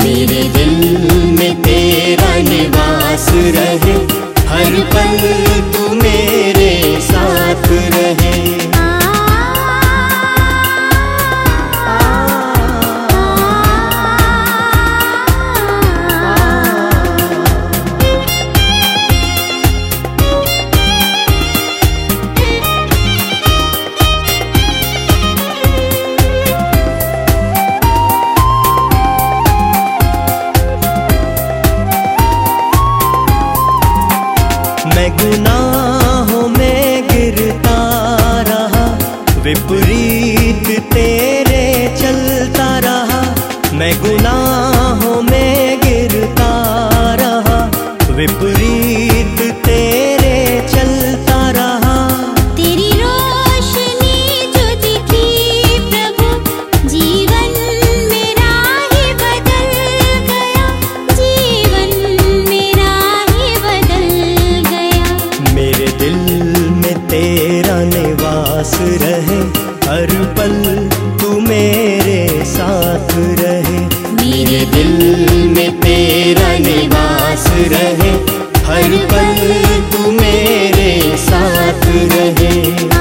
मेरे दिल में तेरा निवास रहे, हर पल तू मेरे साथ रहे। मैं गुनाहों में गिरता रहा, विपरीत तेरे चलता रहा। मैं गुनाहों में गिरता रहा, विपरीत तेरे चलता रहा। तेरी रोशनी जो दिखी प्रभु, जीवन मेरा ही बदल गया, जीवन मेरा ही बदल गया। मेरे दिल में तेरा निवास रहे, हर पल तू मेरे साथ रहे। मेरे दिल में तेरा निवास रहे, हर पल तू मेरे साथ रहे।